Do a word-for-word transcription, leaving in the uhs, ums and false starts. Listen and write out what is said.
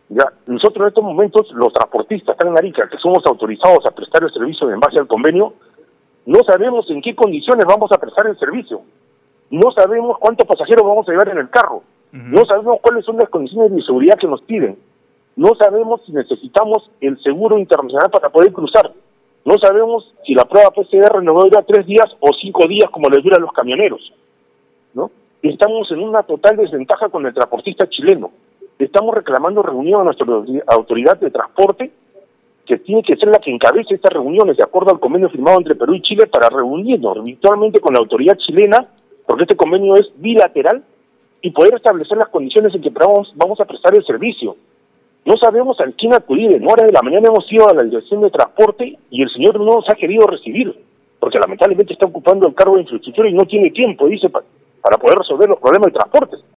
Ya, nosotros en estos momentos, los transportistas acá en Arica, que somos autorizados a prestar el servicio en base al convenio, no sabemos en qué condiciones vamos a prestar el servicio. No sabemos cuántos pasajeros vamos a llevar en el carro. Uh-huh. No sabemos cuáles son las condiciones de seguridad que nos piden. No sabemos si necesitamos el seguro internacional para poder cruzar. No sabemos si la prueba P C R nos va a durar tres días o cinco días como les dura a los camioneros, ¿no? Estamos en una total desventaja con el transportista chileno. Estamos reclamando reunión a nuestra autoridad de transporte, que tiene que ser la que encabece estas reuniones de acuerdo al convenio firmado entre Perú y Chile para reunirnos virtualmente con la autoridad chilena, porque este convenio es bilateral, y poder establecer las condiciones en que vamos, vamos a prestar el servicio. No sabemos a quién acudir. En hora de la mañana hemos ido a la dirección de transporte y el señor no nos ha querido recibir, porque lamentablemente está ocupando el cargo de infraestructura y no tiene tiempo, dice, para, para poder resolver los problemas de transporte.